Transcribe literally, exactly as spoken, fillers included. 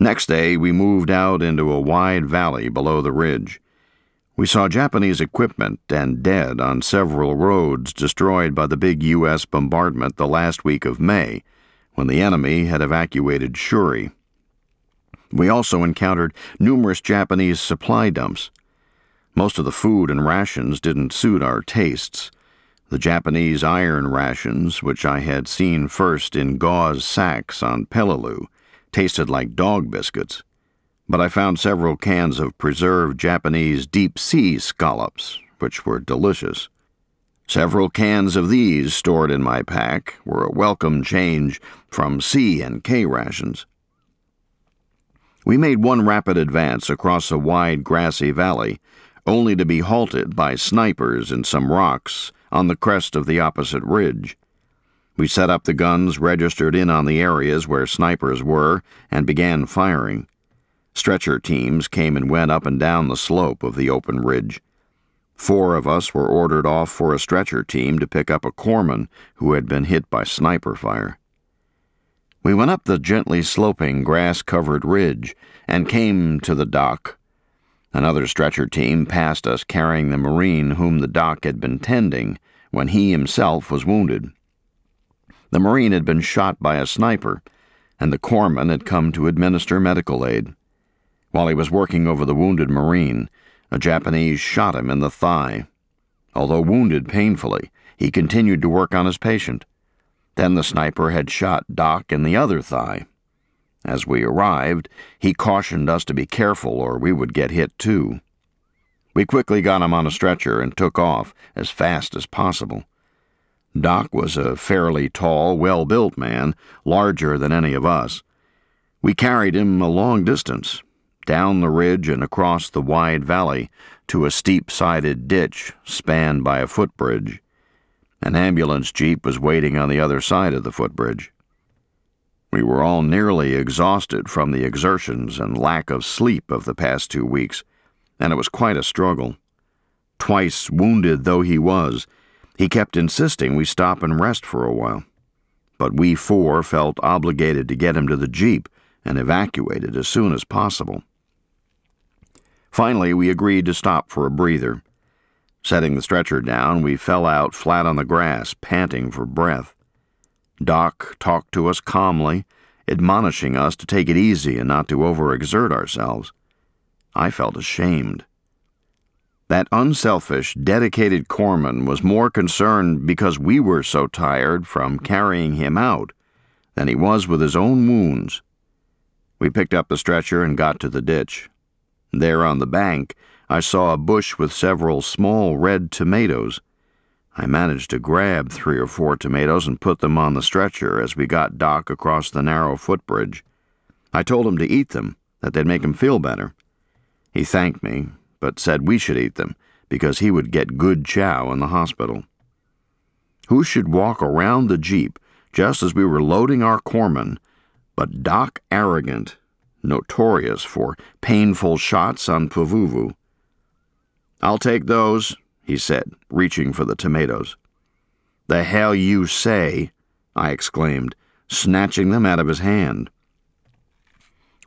Next day, we moved out into a wide valley below the ridge. We saw Japanese equipment and dead on several roads destroyed by the big U S bombardment the last week of May, when the enemy had evacuated Shuri. We also encountered numerous Japanese supply dumps. Most of the food and rations didn't suit our tastes. The Japanese iron rations, which I had seen first in gauze sacks on Peleliu, tasted like dog biscuits. But I found several cans of preserved Japanese deep-sea scallops, which were delicious. Several cans of these stored in my pack were a welcome change from C and K rations. We made one rapid advance across a wide grassy valley, only to be halted by snipers in some rocks on the crest of the opposite ridge. We set up the guns registered in on the areas where snipers were and began firing. Stretcher teams came and went up and down the slope of the open ridge. Four of us were ordered off for a stretcher team to pick up a corpsman who had been hit by sniper fire. We went up the gently sloping, grass-covered ridge and came to the dock. Another stretcher team passed us carrying the Marine whom the dock had been tending when he himself was wounded. The Marine had been shot by a sniper, and the corpsman had come to administer medical aid. While he was working over the wounded Marine, a Japanese shot him in the thigh. Although wounded painfully, he continued to work on his patient. Then the sniper had shot Doc in the other thigh. As we arrived, he cautioned us to be careful or we would get hit too. We quickly got him on a stretcher and took off as fast as possible. Doc was a fairly tall, well-built man, larger than any of us. We carried him a long distance, down the ridge and across the wide valley to a steep-sided ditch spanned by a footbridge. An ambulance jeep was waiting on the other side of the footbridge. We were all nearly exhausted from the exertions and lack of sleep of the past two weeks, and it was quite a struggle. Twice wounded though he was, he kept insisting we stop and rest for a while. But we four felt obligated to get him to the jeep and evacuated as soon as possible. Finally, we agreed to stop for a breather. Setting the stretcher down, we fell out flat on the grass, panting for breath. Doc talked to us calmly, admonishing us to take it easy and not to overexert ourselves. I felt ashamed. That unselfish, dedicated corpsman was more concerned because we were so tired from carrying him out than he was with his own wounds. We picked up the stretcher and got to the ditch. There on the bank, I saw a bush with several small red tomatoes. I managed to grab three or four tomatoes and put them on the stretcher as we got Doc across the narrow footbridge. I told him to eat them, that they'd make him feel better. He thanked me, but said we should eat them because he would get good chow in the hospital. Who should walk around the jeep just as we were loading our corpsman but Doc Arrogant, notorious for painful shots on Pavuvu. "I'll take those," he said, reaching for the tomatoes. "The hell you say," I exclaimed, snatching them out of his hand.